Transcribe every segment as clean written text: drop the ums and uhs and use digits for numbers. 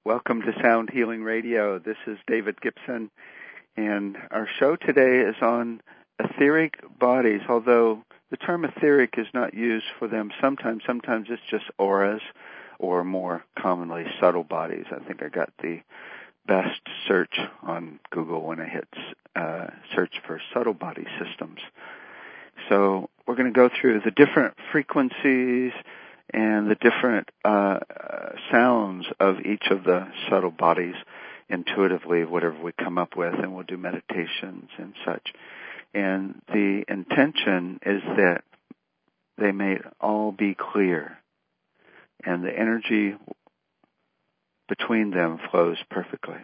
Welcome to Sound Healing Radio. This is David Gibson, and our show today is on etheric bodies, although the term etheric is not used for them sometimes. Sometimes it's just auras, or more commonly, subtle bodies. I think I got the best search on Google when I hit search for subtle body systems. So we're going to go through the different frequencies and the different sounds of each of the subtle bodies intuitively, whatever we come up with, and we'll do meditations and such. And the intention is that they may all be clear, and the energy between them flows perfectly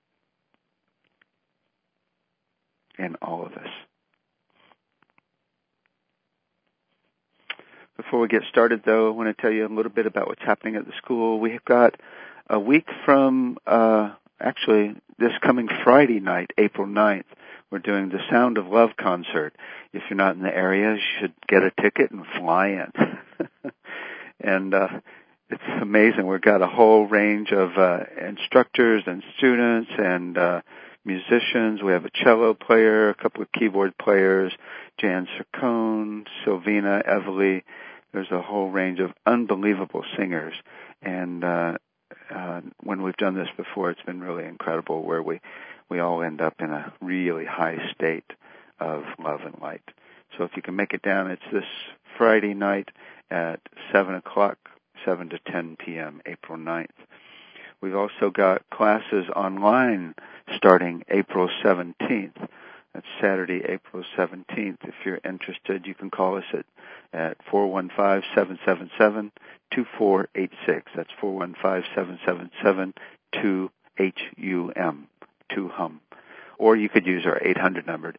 in all of us. Before we get started, though, I want to tell you a little bit about what's happening at the school. We've got a week from, actually, this coming Friday night, April 9th, we're doing the Sound of Love concert. If you're not in the area, you should get a ticket and fly in. And it's amazing. We've got a whole range of instructors and students and musicians. We have a cello player, a couple of keyboard players, Jan Cercone, Sylvina Evely. There's a whole range of unbelievable singers. And when we've done this before, it's been really incredible, where we all end up in a really high state of love and light. So if you can make it down, it's this Friday night at 7 o'clock, 7 to 10 p.m., April 9th. We've also got classes online starting April 17th. That's Saturday, April 17th. If you're interested, you can call us at 415-777-2486. That's 415-777-2HUM, 2HUM. Or you could use our 800 number,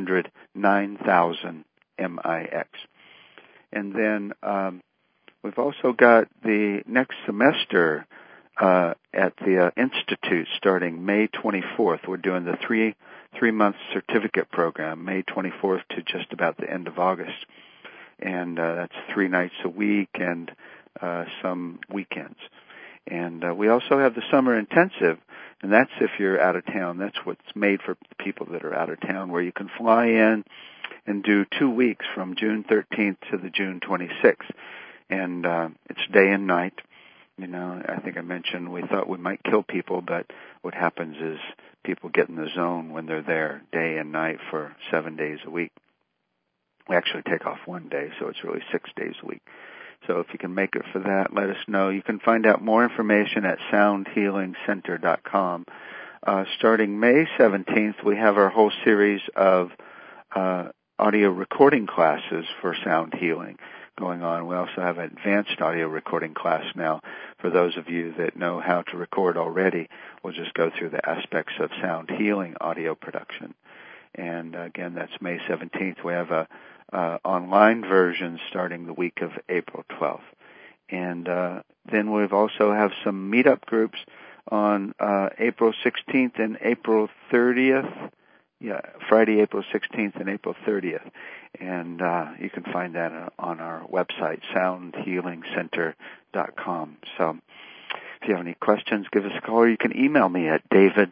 800-9000-MIX. And then we've also got the next semester at the Institute starting May 24th. We're doing the three-month certificate program, May 24th to just about the end of August. And that's 3 nights a week and some weekends. And we also have the summer intensive, and that's if you're out of town. That's what's made for people that are out of town, where you can fly in and do 2 weeks from June 13th to the June 26th. And it's day and night. You know, I think I mentioned we thought we might kill people, but what happens is people get in the zone when they're there day and night for 7 days a week. We actually take off 1 day, so it's really 6 days a week. So if you can make it for that, let us know. You can find out more information at soundhealingcenter.com. Starting May 17th, we have our whole series of audio recording classes for sound healing going on. We also have an advanced audio recording class now. For those of you that know how to record already, we'll just go through the aspects of sound healing audio production. And again, that's May 17th. We have a online version starting the week of April 12th. And then we've also have some meetup groups on April 16th and April 30th. Yeah, Friday, April 16th and April 30th. And you can find that on our website, soundhealingcenter.com. So if you have any questions, give us a call, or you can email me at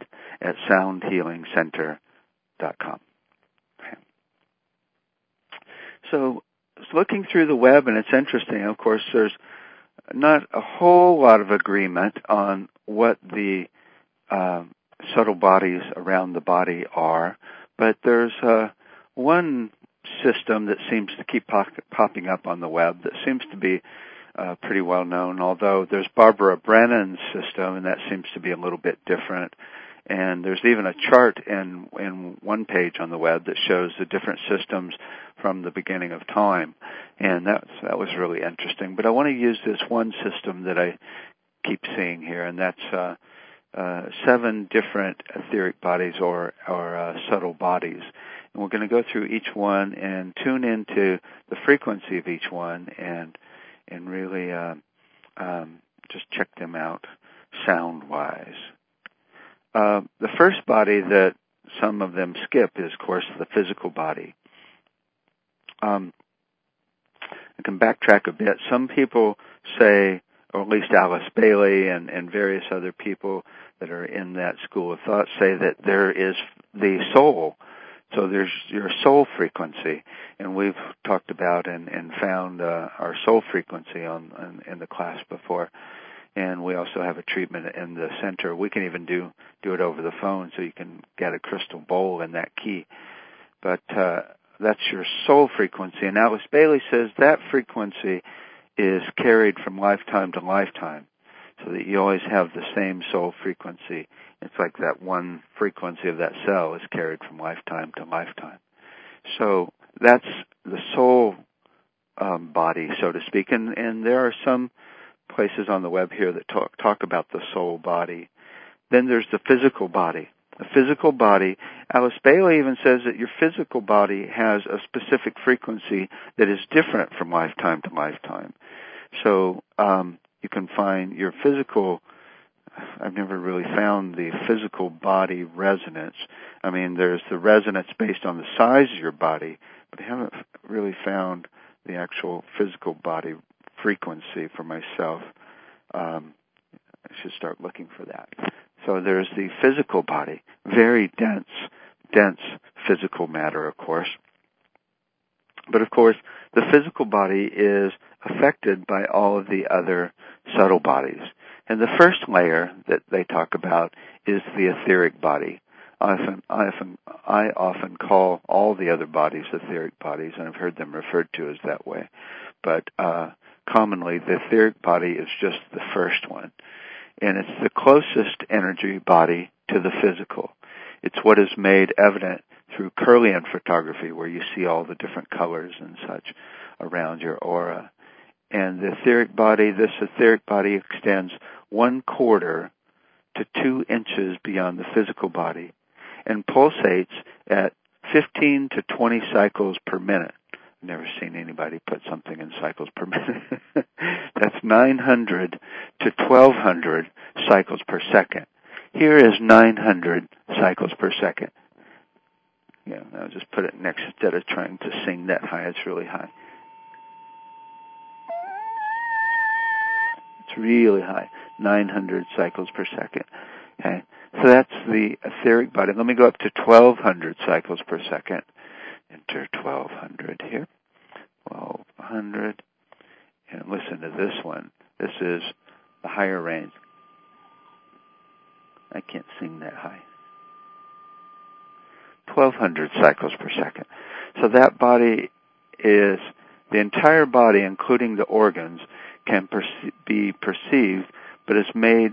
david@soundhealingcenter.com. Okay. So looking through the web, and it's interesting, of course, there's not a whole lot of agreement on what the subtle bodies around the body are, but there's one system that seems to keep popping up on the web that seems to be pretty well known, although there's Barbara Brennan's system, and that seems to be a little bit different. And there's even a chart in one page on the web that shows the different systems from the beginning of time, and that was really interesting. But I want to use this one system that I keep seeing here, and that's 7 different etheric bodies or subtle bodies. And we're going to go through each one and tune into the frequency of each one and really just check them out sound-wise. The first body that some of them skip is, of course, the physical body. I can backtrack a bit. Some people say, or at least Alice Bailey and various other people that are in that school of thought say that there is the soul. So there's your soul frequency, and we've talked about and found our soul frequency in the class before. And we also have a treatment in the center. We can even do it over the phone, so you can get a crystal bowl in that key. But that's your soul frequency. And Alice Bailey says that frequency is carried from lifetime to lifetime, so that you always have the same soul frequency. It's like that one frequency of that cell is carried from lifetime to lifetime. So that's the soul body, so to speak. And there are some places on the web here that talk about the soul body. Then there's the physical body. The physical body, Alice Bailey even says that your physical body has a specific frequency that is different from lifetime to lifetime. So you can find your physical, I've never really found the physical body resonance. I mean, there's the resonance based on the size of your body, but I haven't really found the actual physical body frequency for myself. I should start looking for that. So there's the physical body, very dense physical matter, of course. But of course, the physical body is affected by all of the other subtle bodies. And the first layer that they talk about is the etheric body. I often call all the other bodies etheric bodies, and I've heard them referred to as that way. But commonly, the etheric body is just the first one. And it's the closest energy body to the physical. It's what is made evident through Kirlian photography, where you see all the different colors and such around your aura. And the etheric body, this etheric body extends 1/4 to 2 inches beyond the physical body and pulsates at 15 to 20 cycles per minute. I've never seen anybody put something in cycles per minute. That's 900 to 1200 cycles per second. Here is 900 cycles per second. Yeah, I'll just put it next instead of trying to sing that high. It's really high. It's really high, 900 cycles per second. Okay, so that's the etheric body. Let me go up to 1200 cycles per second. Enter 1200 here. 1200. And listen to this one. This is the higher range. I can't sing that high. 1200 cycles per second. So that body is, the entire body, including the organs, can be perceived, but it's made,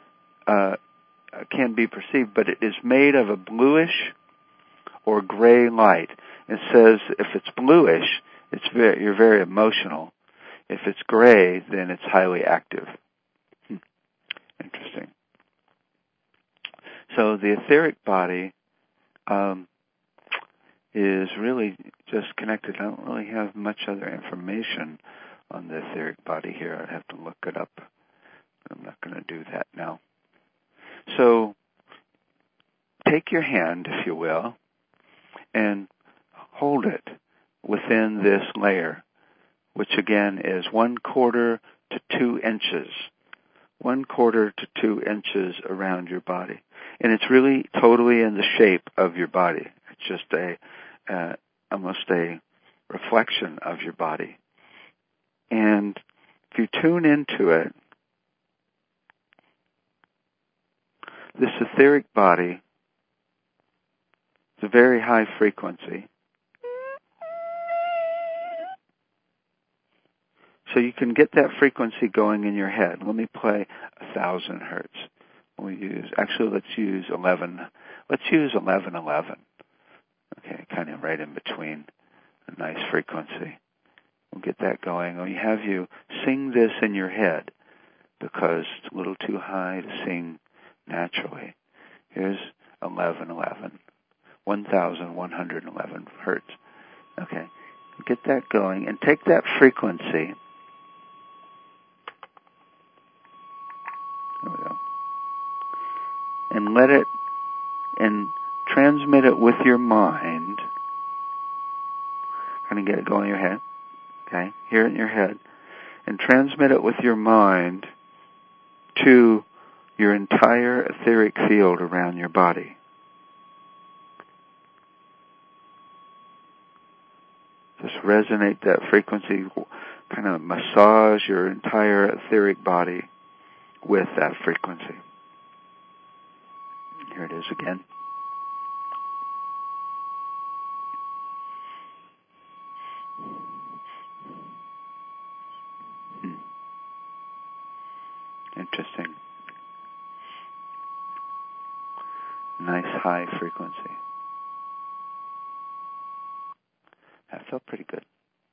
can be perceived, but it is made of a bluish or gray light. It says if it's bluish, you're very emotional. If it's gray, then it's highly active. Interesting. So the etheric body is really just connected. I don't really have much other information on the etheric body here. I'd have to look it up. I'm not going to do that now. So take your hand, if you will, and hold it within this layer, which again is 1/4 to 2 inches. 1/4 to 2 inches around your body. And it's really totally in the shape of your body. It's just almost a reflection of your body. And if you tune into it, this etheric body is a very high frequency. So you can get that frequency going in your head. Let me play 1,000 hertz. Let's use 11. Let's use 1111. Okay, kind of right in between. A nice frequency. We'll get that going. We have you sing this in your head because it's a little too high to sing naturally. Here's 1111. 1,111 hertz. Okay, get that going and take that frequency. There we go. And let it, and transmit it with your mind. Kind of get it going in your head. Okay, hear it in your head. and transmit it with your mind to your entire etheric field around your body. Just resonate that frequency, kind of massage your entire etheric body with that frequency. Here it is again. Interesting. Nice high frequency. That felt pretty good.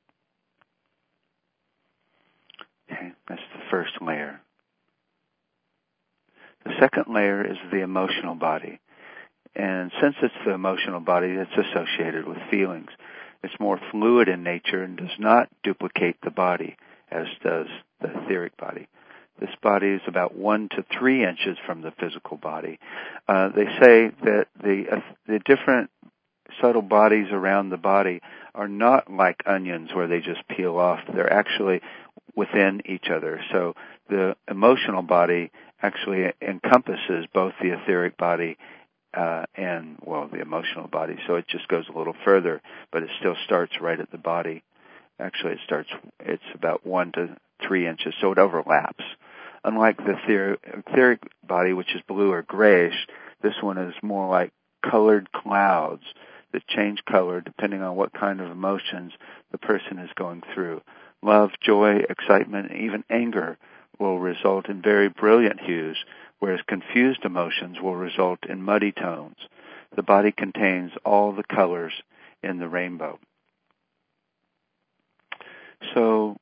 Okay, that's the first layer. The second layer is the emotional body. And since it's the emotional body, it's associated with feelings. It's more fluid in nature and does not duplicate the body as does the etheric body. This body is about 1 to 3 inches from the physical body. They say that the different subtle bodies around the body are not like onions where they just peel off. They're actually within each other. So the emotional body actually encompasses both the etheric body and the emotional body. So it just goes a little further, but it still starts right at the body. Actually, it's about 1 to 3 inches, so it overlaps. Unlike the etheric body, which is blue or grayish, this one is more like colored clouds that change color depending on what kind of emotions the person is going through. Love, joy, excitement, and even anger will result in very brilliant hues, whereas confused emotions will result in muddy tones. The body contains all the colors in the rainbow. So,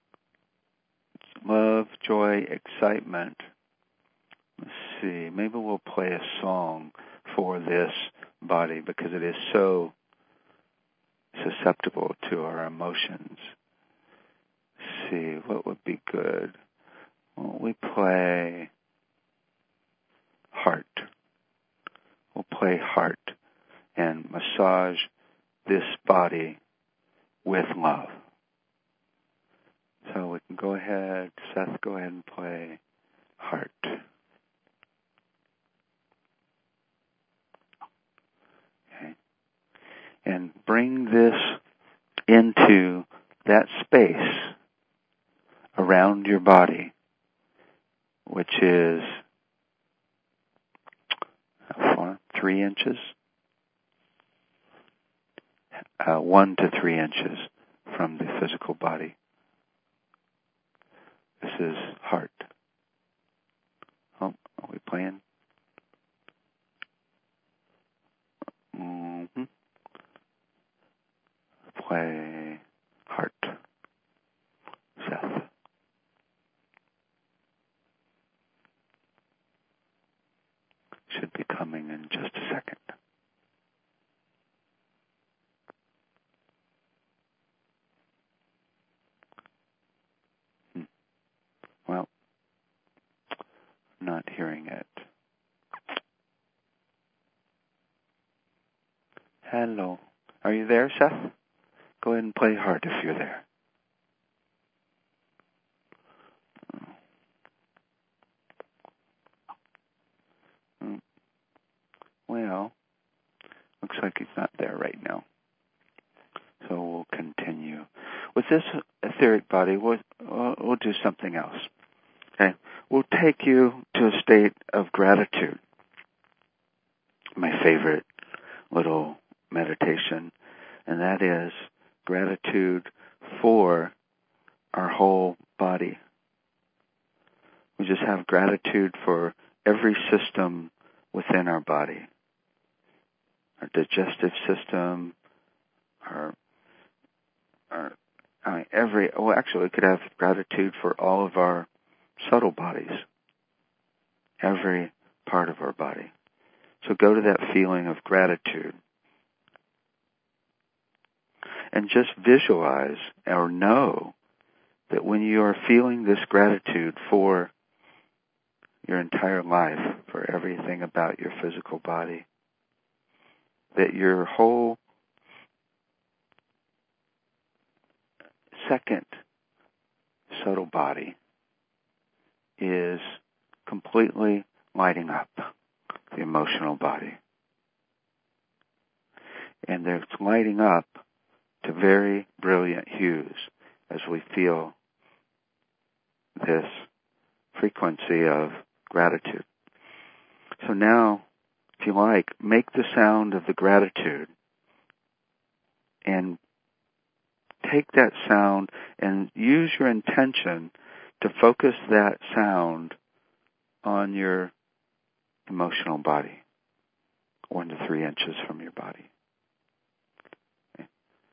love, joy, excitement. Let's see, maybe we'll play a song for this body because it is so susceptible to our emotions. Let's see, what would be good? Well, we play Heart. We'll play Heart and massage this body with love. So we can go ahead, Seth, go ahead and play Heart. Okay. And bring this into that space around your body, which is 3 inches, 1 to 3 inches from the physical body. This is Heart. Oh, are we playing? Mm-hmm. Play Heart. Seth. Should be coming in just a second. Well, not hearing it. Hello. Are you there, Seth? Go ahead and play Heart if you're there. Well, looks like he's not there right now. So we'll continue. With this etheric body, we'll do something else. Okay? We'll take you to a state of gratitude. My favorite little meditation, and that is gratitude for our whole body. We just have gratitude for every system within our body. Our digestive system, we could have gratitude for all of our subtle bodies, every part of our body. So go to that feeling of gratitude and just visualize or know that when you are feeling this gratitude for your entire life, for everything about your physical body, that your whole second subtle body is completely lighting up the emotional body. And it's lighting up to very brilliant hues as we feel this frequency of gratitude. So now, if you like, make the sound of the gratitude and take that sound and use your intention to focus that sound on your emotional body, 1 to 3 inches from your body. Okay.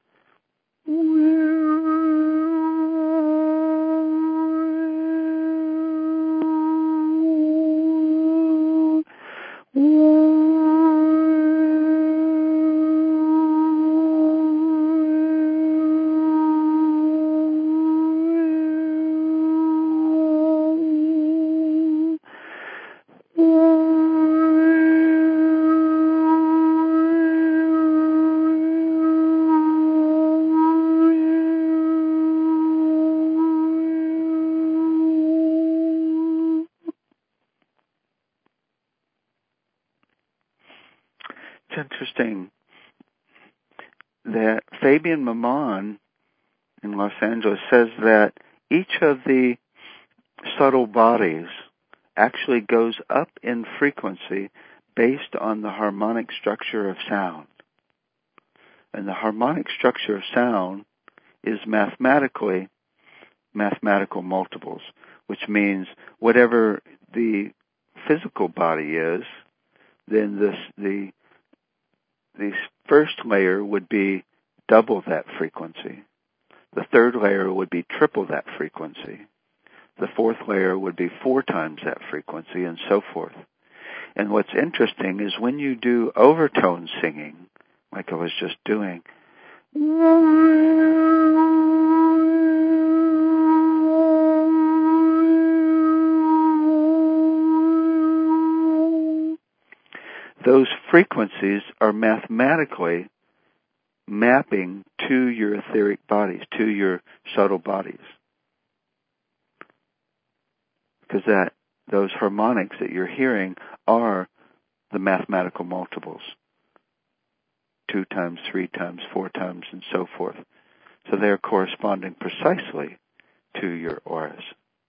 It's interesting that Fabian Maman in Los Angeles says that each of the subtle bodies actually goes up in frequency based on the harmonic structure of sound. And the harmonic structure of sound is mathematical multiples, which means whatever the physical body is, then the first layer would be double that frequency. The third layer would be triple that frequency. The fourth layer would be 4 times that frequency, and so forth. And what's interesting is when you do overtone singing, like I was just doing, those frequencies are mathematically mapping to your etheric bodies, to your subtle bodies. Because those harmonics that you're hearing are the mathematical multiples. 2 times, 3 times, 4 times, and so forth. So they're corresponding precisely to your auras.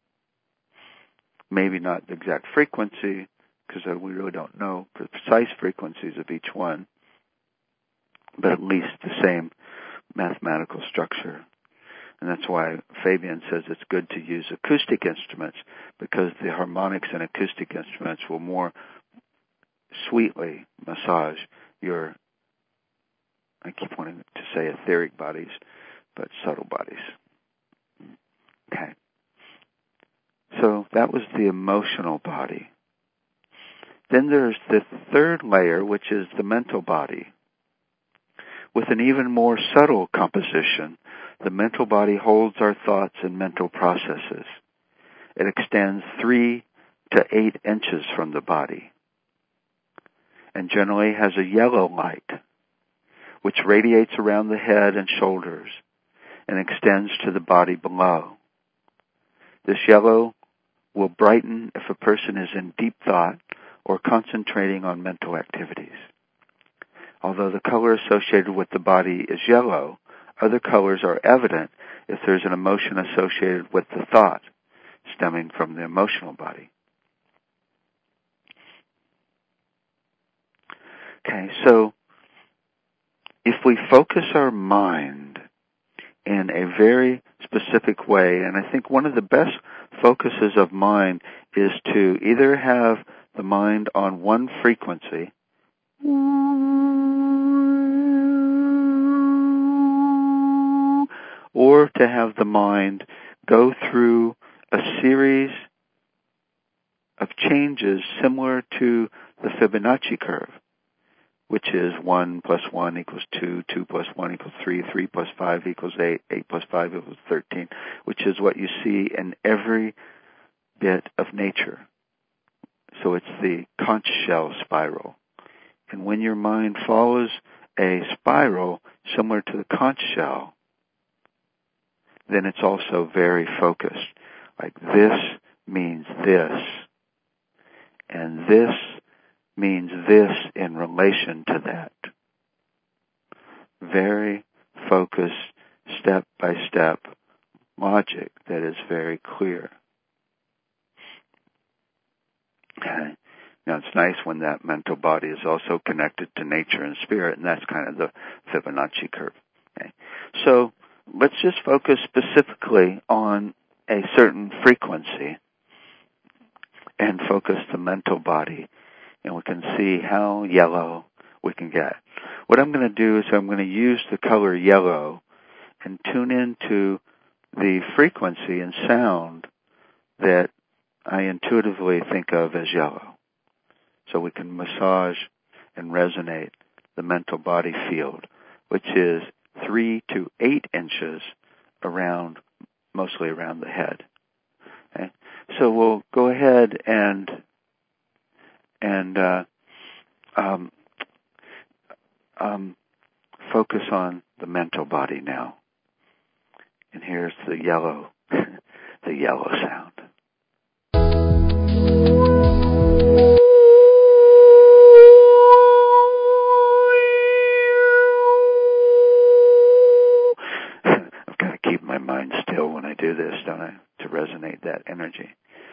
Maybe not the exact frequency, because we really don't know the precise frequencies of each one, but at least the same mathematical structure. And that's why Fabian says it's good to use acoustic instruments, because the harmonics in acoustic instruments will more sweetly massage your, I keep wanting to say etheric bodies, but subtle bodies. Okay. So that was the emotional body. Then there's the third layer, which is the mental body. With an even more subtle composition, the mental body holds our thoughts and mental processes. It extends 3 to 8 inches from the body, and generally has a yellow light, which radiates around the head and shoulders and extends to the body below. This yellow will brighten if a person is in deep thought or concentrating on mental activities. Although the color associated with the body is yellow, other colors are evident if there's an emotion associated with the thought stemming from the emotional body. Okay, so if we focus our mind in a very specific way, and I think one of the best focuses of mind is to either have the mind on one frequency, or to have the mind go through a series of changes similar to the Fibonacci curve, which is 1 plus 1 equals 2, 2 plus 1 equals 3, 3 plus 5 equals 8, 8 plus 5 equals 13, which is what you see in every bit of nature. So it's the conch shell spiral. And when your mind follows a spiral similar to the conch shell, then it's also very focused. Like this means this, and this means this in relation to that. Very focused, step-by-step logic that is very clear. Okay. Now it's nice when that mental body is also connected to nature and spirit, and that's kind of the Fibonacci curve. Okay. So let's just focus specifically on a certain frequency and focus the mental body, and we can see how yellow we can get. What I'm going to do is I'm going to use the color yellow and tune into the frequency and sound that I intuitively think of as yellow. So we can massage and resonate the mental body field, which is 3 to 8 inches around, mostly around the head. Okay? So we'll go ahead and focus on the mental body now. And here's the yellow, the yellow sound. I've got to keep my mind still when I do this, don't I, to resonate that energy.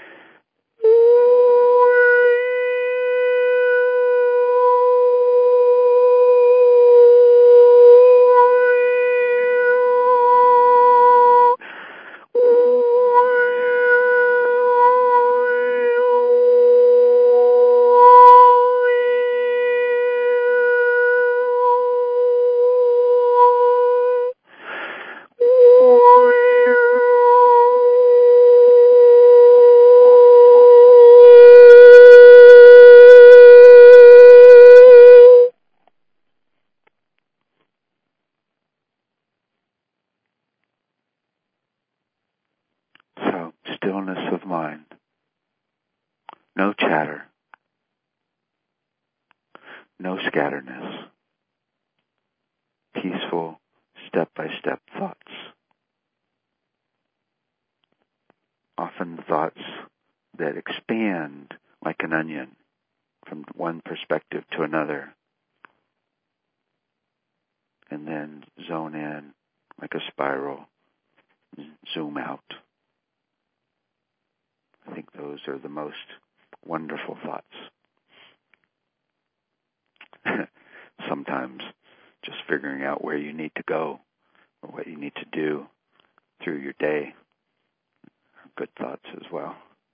So, stillness of mind. No chatter. No scatterness. Peaceful, step-by-step thoughts. Often thoughts that expand like an onion from one perspective to another, and then zone in like a spiral, zoom out. I think those are the most wonderful thoughts. Sometimes just figuring out where you need to go or what you need to do through your day are good thoughts as well.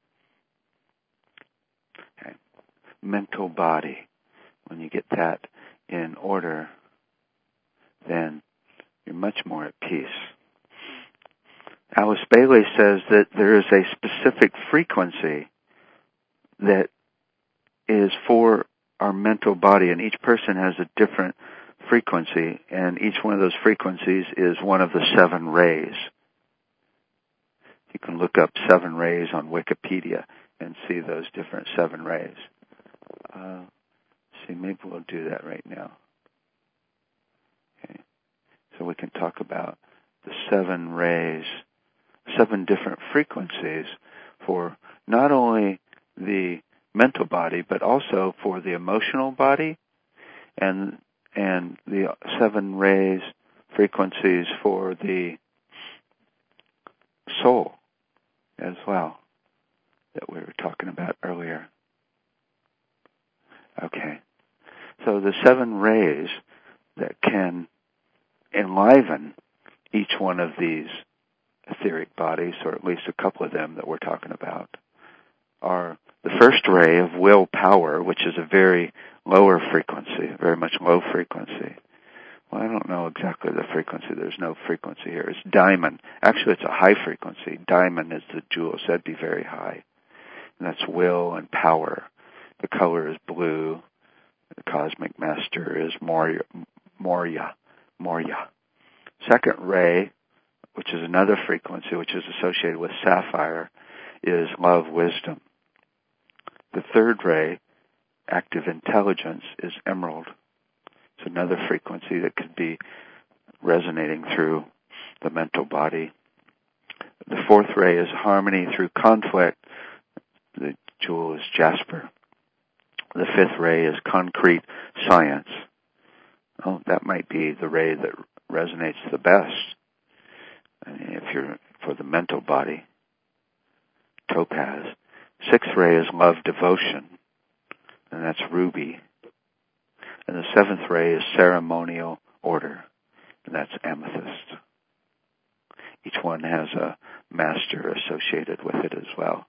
Okay. Mental body. When you get that in order, then you're much more at peace. Alice Bailey says that there is a specific frequency that is for our mental body, and each person has a different frequency, and each one of those frequencies is one of the 7 rays. You can look up 7 rays on Wikipedia and see those different 7 rays. Maybe we'll do that right now. Okay. So we can talk about the 7 rays, 7 different frequencies for not only the mental body, but also for the emotional body, and the 7 rays frequencies for the soul as well, that we were talking about earlier. Okay. So the 7 rays that can enliven each one of these etheric bodies, or at least a couple of them that we're talking about, are the first ray of willpower, which is a very lower frequency, very much low frequency. Well, I don't know exactly the frequency. There's no frequency here. It's diamond. Actually, it's a high frequency. Diamond is the jewel, so that'd be very high. And that's will and power. The color is blue. The cosmic master is Moria. Second ray, which is another frequency, which is associated with sapphire, is love, wisdom. The third ray, active intelligence, is emerald. It's another frequency that could be resonating through the mental body. The fourth ray is harmony through conflict. The jewel is jasper. The fifth ray is concrete science. Oh, that might be the ray that resonates the best. I mean, if you're for the mental body. Topaz. Sixth ray is love devotion, and that's ruby. And the seventh ray is ceremonial order, and that's amethyst. Each one has a master associated with it as well.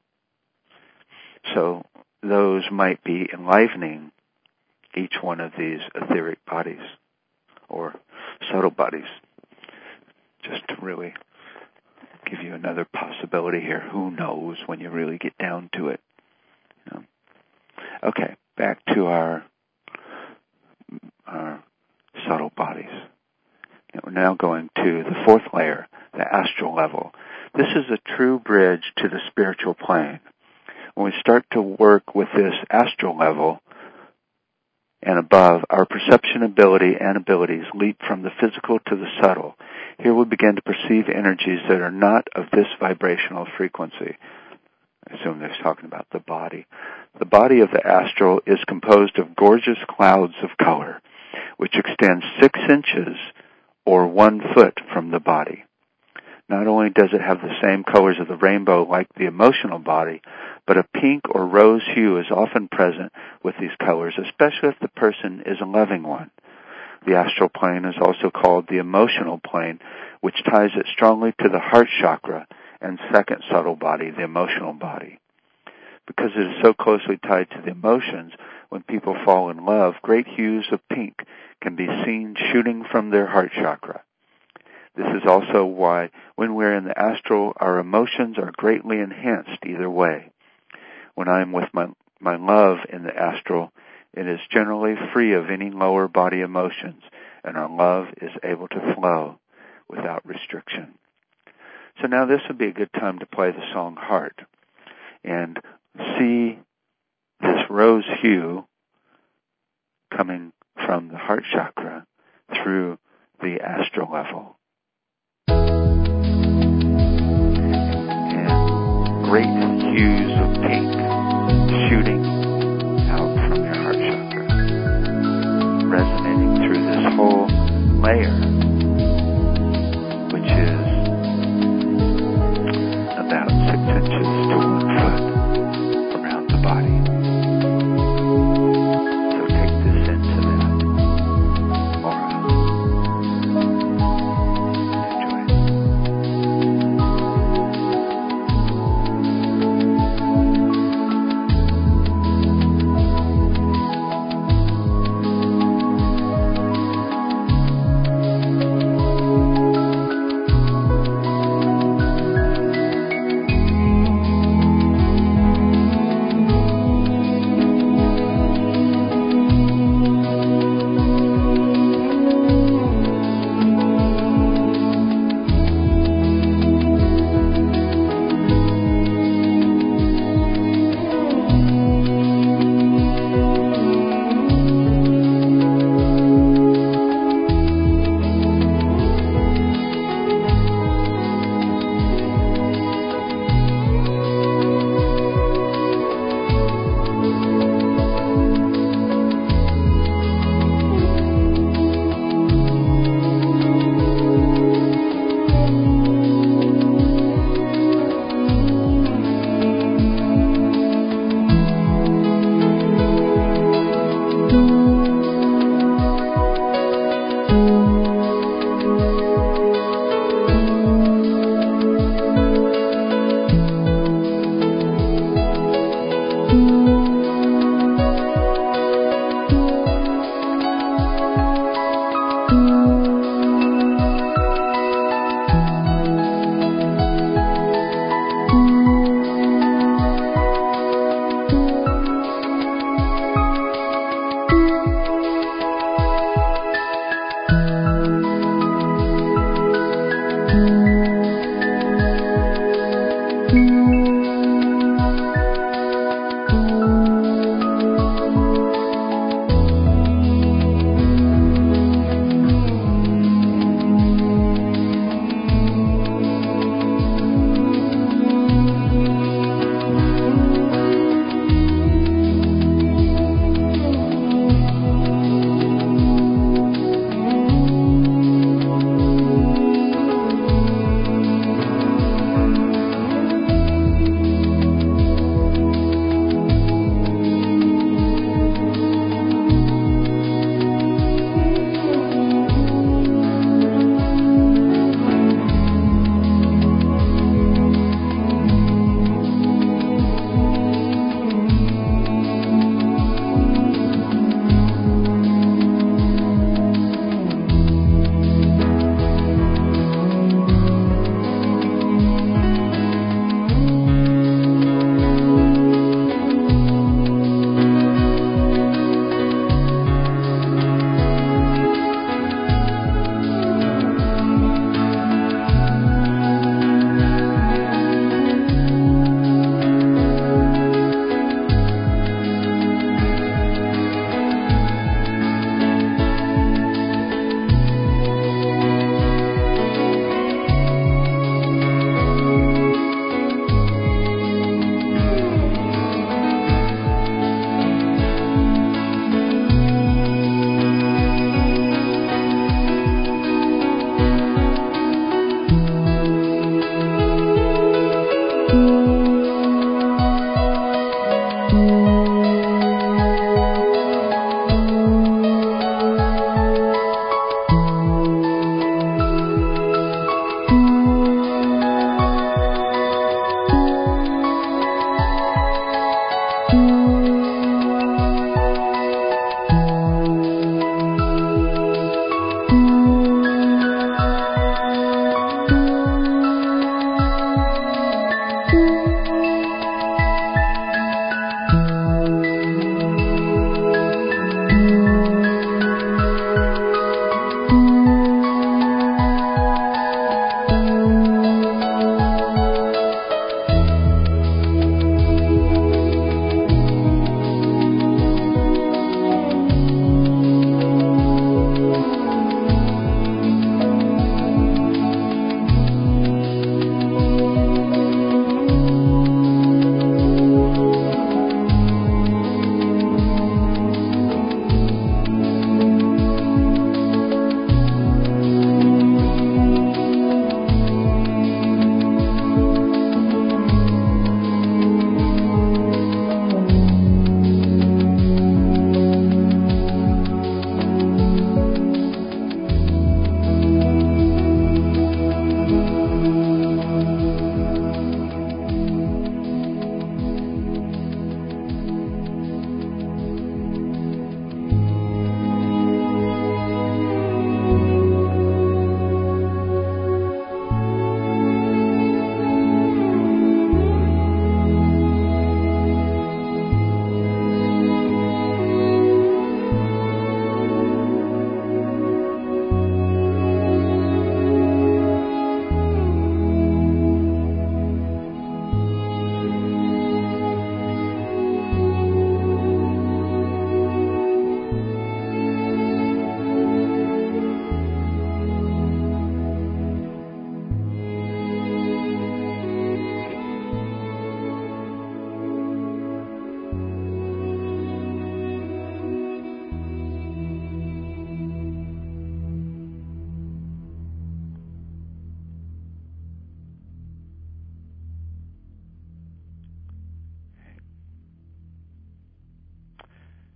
So those might be enlivening each one of these etheric bodies or subtle bodies, just to really give you another possibility here. Who knows when you really get down to it? You know? Okay, back to our subtle bodies. We're now going to the fourth layer, the astral level. This is a true bridge to the spiritual plane. When we start to work with this astral level and above, our perception ability and abilities leap from the physical to the subtle. Here we begin to perceive energies that are not of this vibrational frequency. I assume they're talking about the body. The body of the astral is composed of gorgeous clouds of color, which extend 6 inches or 1 foot from the body. Not only does it have the same colors of the rainbow like the emotional body, but a pink or rose hue is often present with these colors, especially if the person is a loving one. The astral plane is also called the emotional plane, which ties it strongly to the heart chakra and second subtle body, the emotional body. Because it is so closely tied to the emotions, when people fall in love, great hues of pink can be seen shooting from their heart chakra. This is also why, when we're in the astral, our emotions are greatly enhanced either way. When I'm with my love in the astral, it is generally free of any lower body emotions, and our love is able to flow without restriction. So now this would be a good time to play the song Heart, and see this rose hue coming from the heart chakra through the astral level. And great hues of pink shooting out from your heart chakra, resonating through this whole layer, which is about 6 inches to 1 foot around the body. So take this into that aura.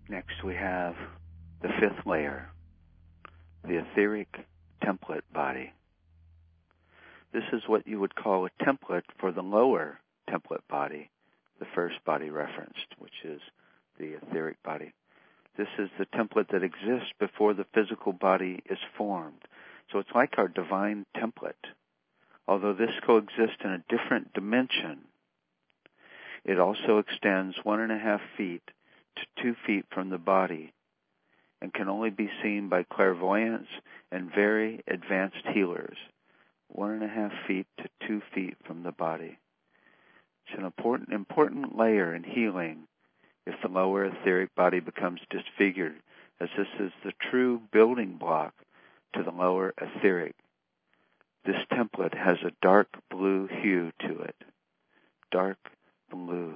Next we have the fifth layer, the etheric template body. This is what you would call a template for the lower template body, the first body referenced, which is the etheric body. This is the template that exists before the physical body is formed. So it's like our divine template. Although this coexists in a different dimension, it also extends 1.5 feet to 2 feet from the body and can only be seen by clairvoyants and very advanced healers. 1.5 feet to 2 feet from the body. It's an important layer in healing if the lower etheric body becomes disfigured, as this is the true building block to the lower etheric. This template has a dark blue hue to it. Dark blue.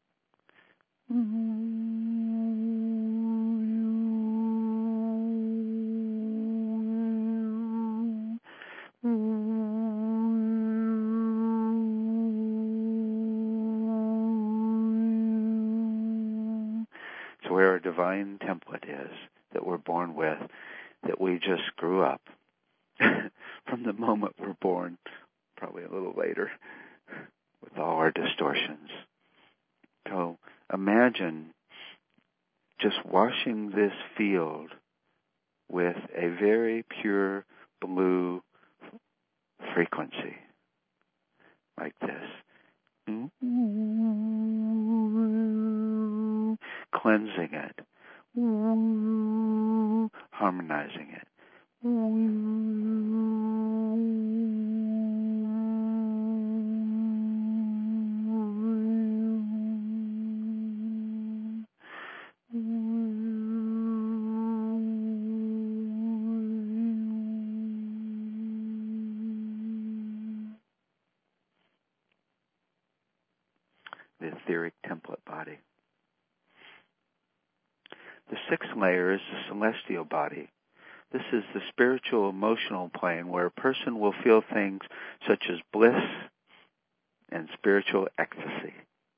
It's where our divine template is, that we're born with, that we just grew up from the moment we're born, probably a little later, with all our distortions. So imagine just washing this field with a very pure blue frequency, like this. Cleansing it, harmonizing it. The etheric template body. The sixth layer is the celestial body. This is the spiritual emotional plane where a person will feel things such as bliss and spiritual ecstasy.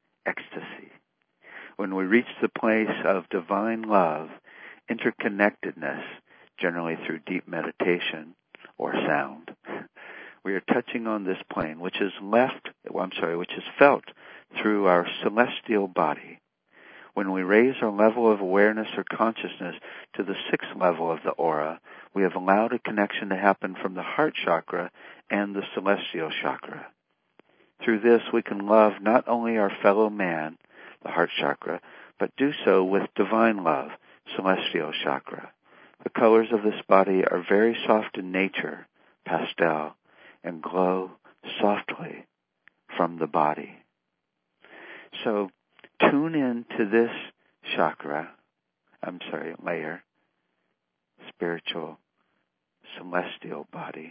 When we reach the place of divine love, interconnectedness, generally through deep meditation or sound, we are touching on this plane, which is felt through our celestial body. When we raise our level of awareness or consciousness to the sixth level of the aura, we have allowed a connection to happen from the heart chakra and the celestial chakra. Through this, we can love not only our fellow man, the heart chakra, but do so with divine love, celestial chakra. The colors of this body are very soft in nature, pastel, and glow softly from the body. So tune in to this layer, spiritual, celestial body.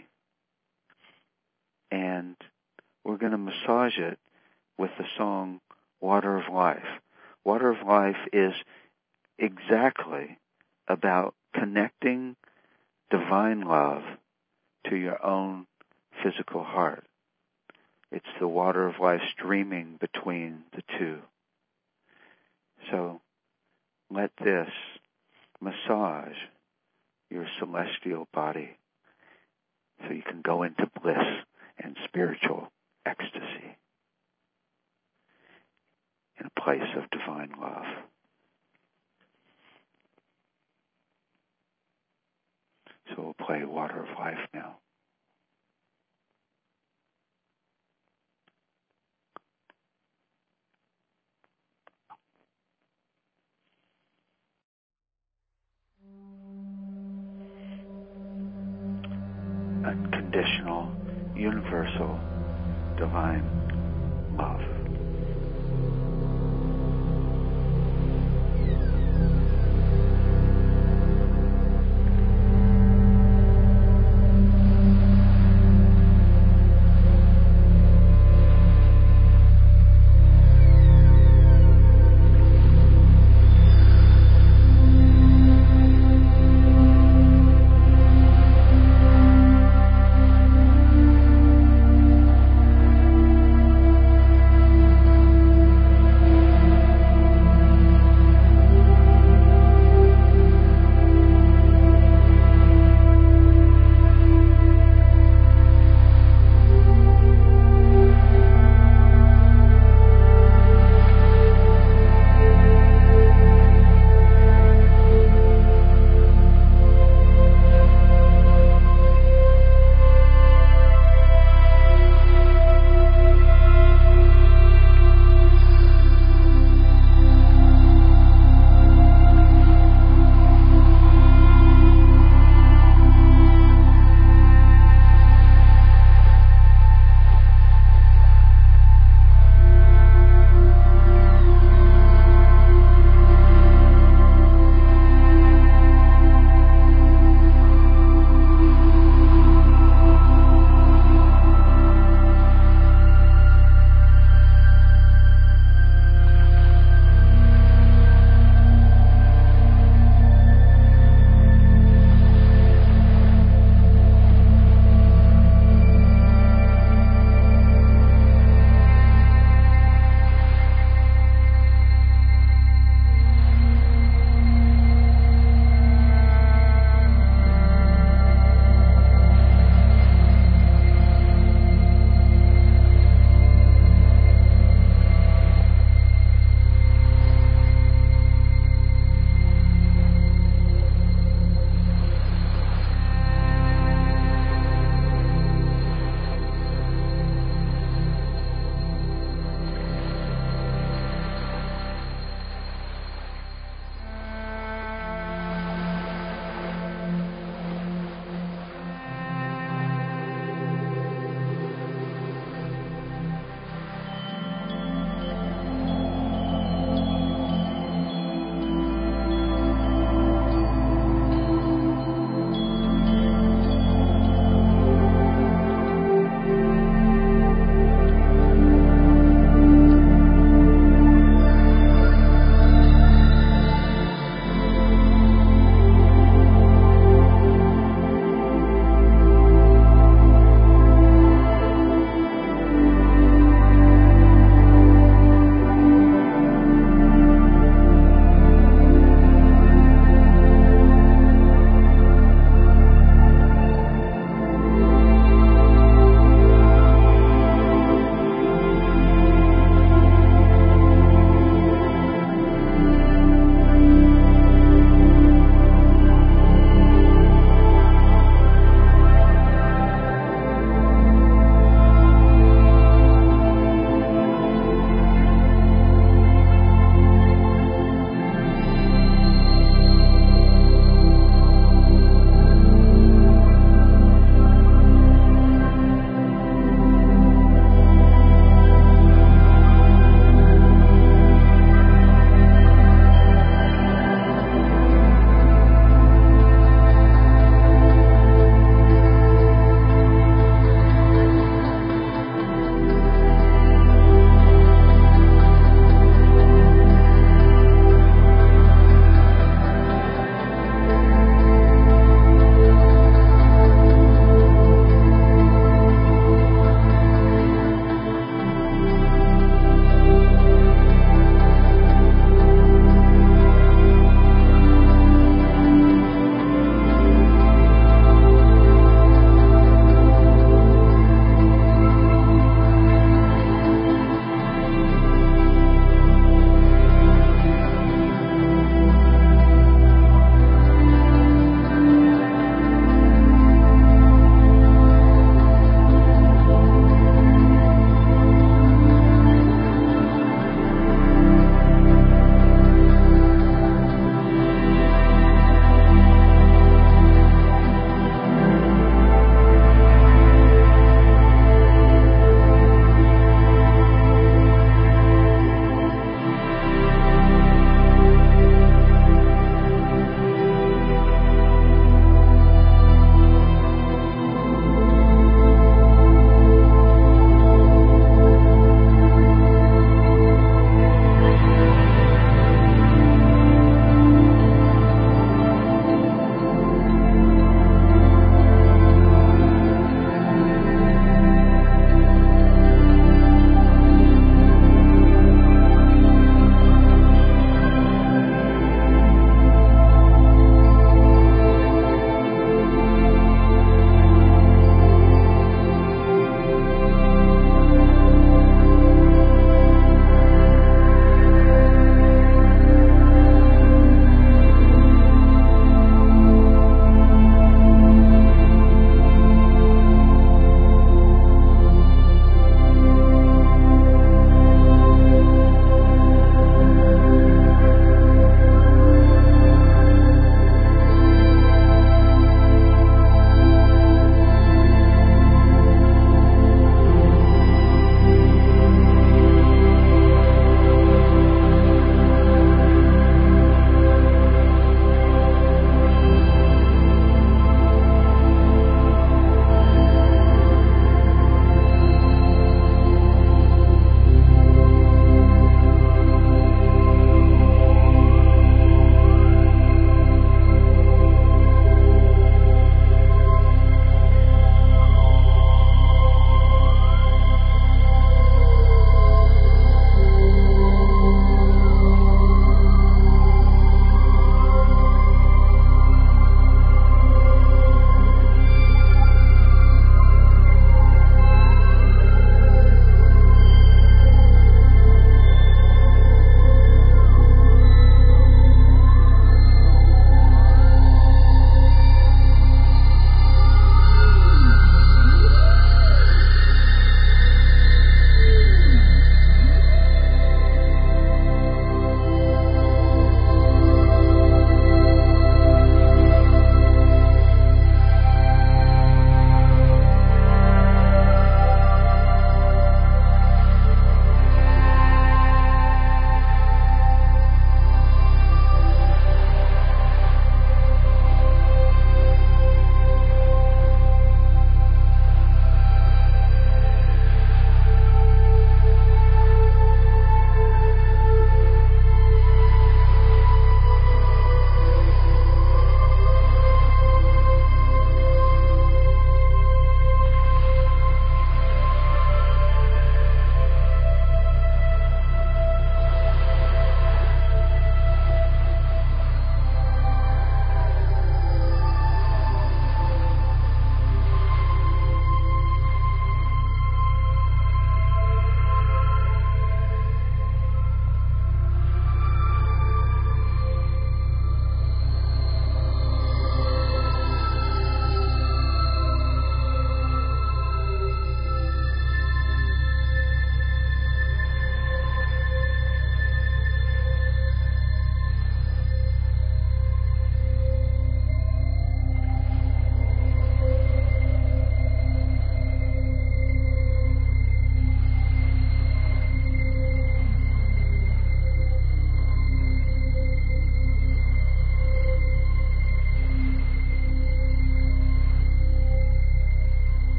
And we're going to massage it with the song Water of Life. Water of Life is exactly about connecting divine love to your own physical heart. It's the water of life streaming between the two. So let this massage your celestial body so you can go into bliss and spiritual ecstasy in a place of divine love. So we'll play Water of Life now. Unconditional, universal, divine love.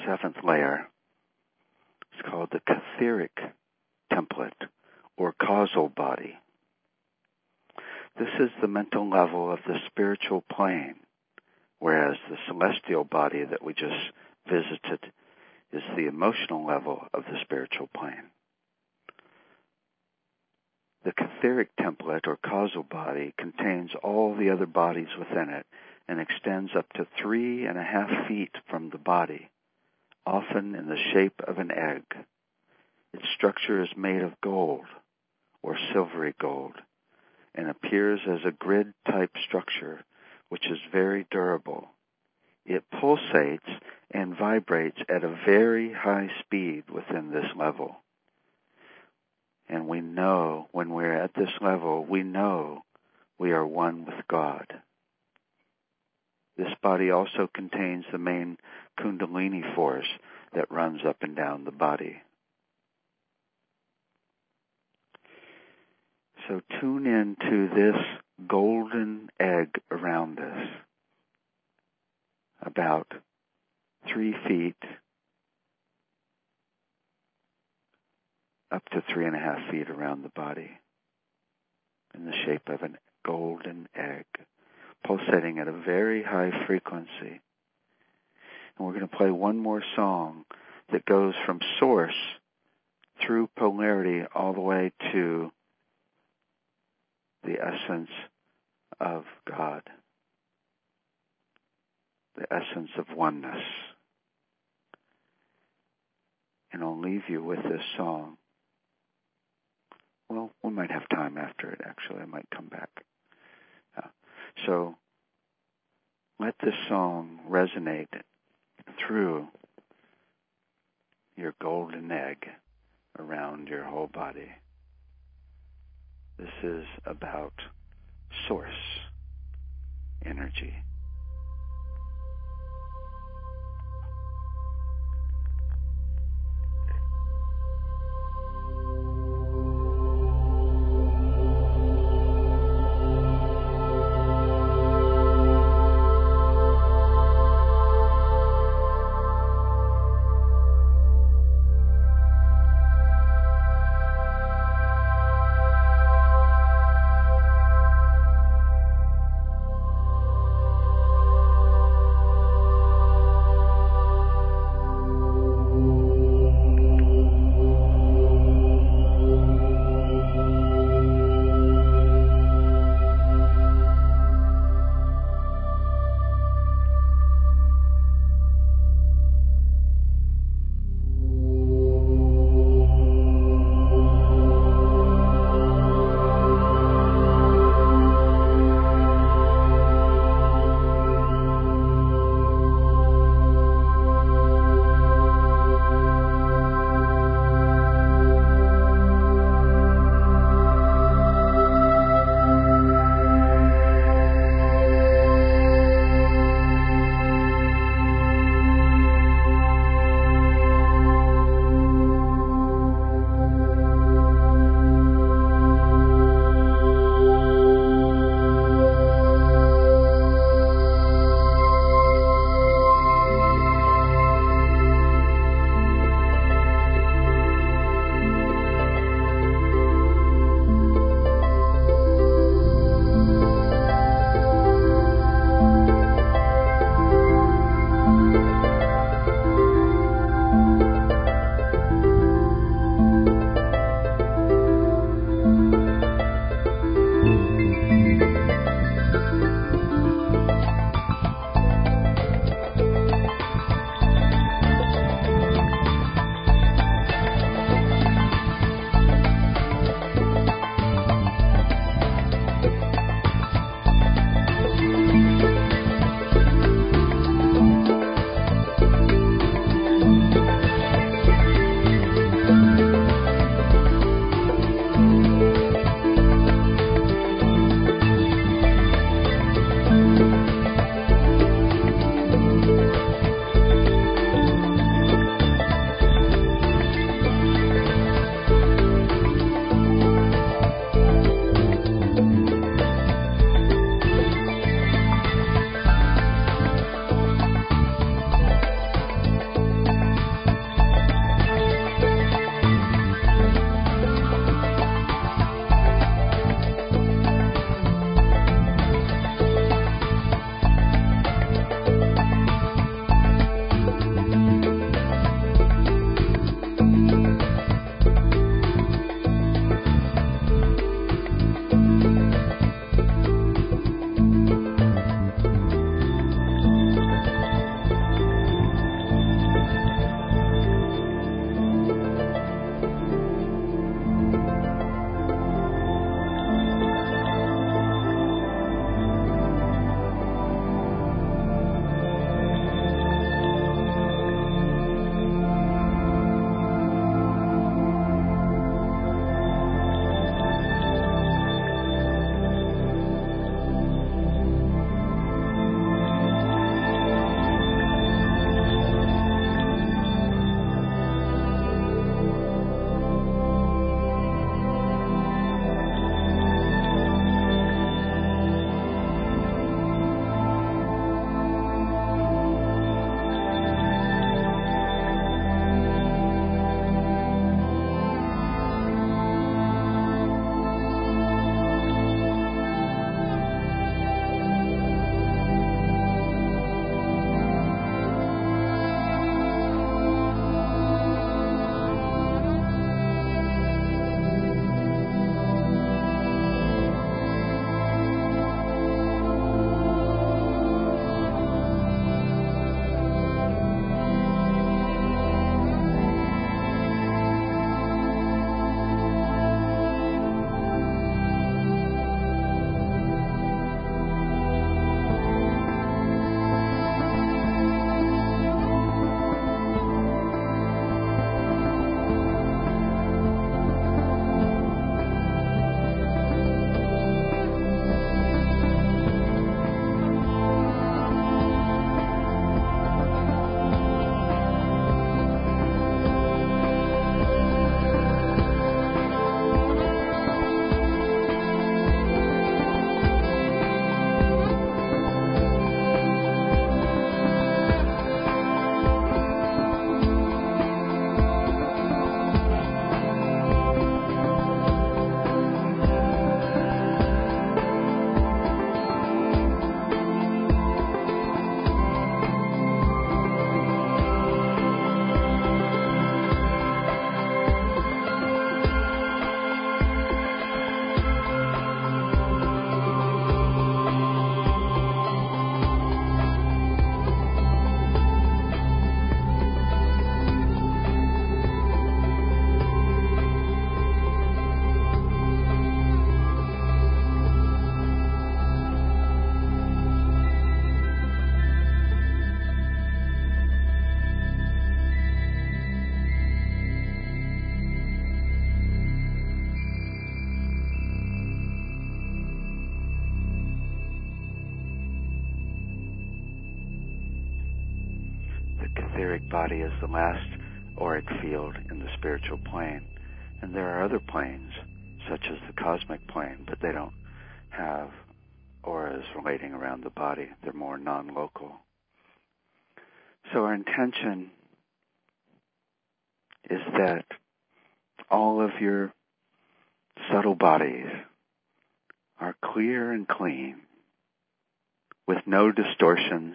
seventh layer is called the Catheric template, or causal body. This is the mental level of the spiritual plane, whereas the celestial body that we just visited is the emotional level of the spiritual plane. The Catheric template, or causal body, contains all the other bodies within it and extends up to 3.5 feet from the body, often in the shape of an egg. Its structure is made of gold, or silvery gold, and appears as a grid-type structure, which is very durable. It pulsates and vibrates at a very high speed within this level. And we know, when we're at this level, we know we are one with God. This body also contains the main Kundalini force that runs up and down the body. So tune into this golden egg around us, about 3 feet up to 3.5 feet around the body, in the shape of a golden egg, pulsating at a very high frequency. And we're going to play one more song that goes from source through polarity all the way to the essence of God, the essence of oneness. And I'll leave you with this song. Well, we might have time after it, actually. I might come back. So let this song resonate through your golden egg around your whole body. This is about source energy. etheric body is the last auric field in the spiritual plane. And there are other planes, such as the cosmic plane, but they don't have auras relating around the body. They're more non-local. So our intention is that all of your subtle bodies are clear and clean, with no distortions.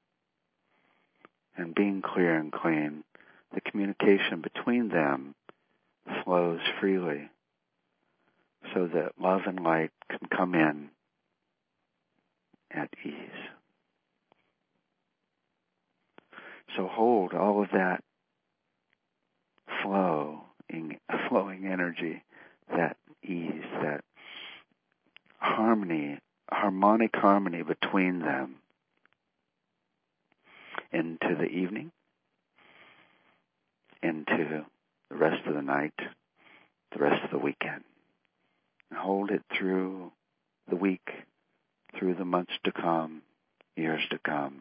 And being clear and clean, the communication between them flows freely so that love and light can come in at ease. So hold all of that flowing energy, that ease, that harmonic harmony between them into the evening, into the rest of the night, the rest of the weekend. And hold it through the week, through the months to come, years to come,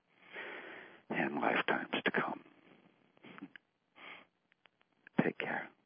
and lifetimes to come. Take care.